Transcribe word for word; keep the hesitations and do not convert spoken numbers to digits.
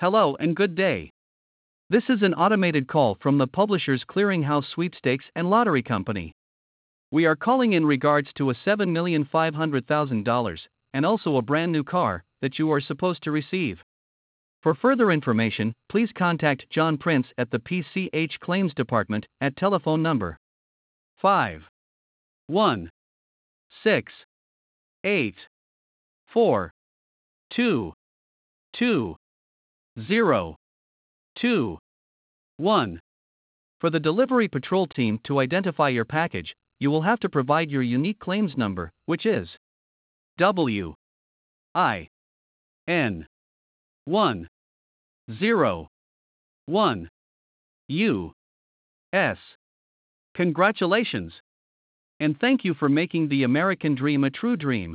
Hello and good day. This is an automated call from the Publishers Clearinghouse Sweepstakes and Lottery Company. We are calling in regards to a seven million five hundred thousand dollars and also a brand new car that you are supposed to receive. For further information, please contact John Prince at the P C H Claims Department at telephone number five one six eight four two two zero two one. For the delivery patrol team to identify your package, you will have to provide your unique claims number, which is W I N one zero one U S. Congratulations! And thank you for making the American dream a true dream.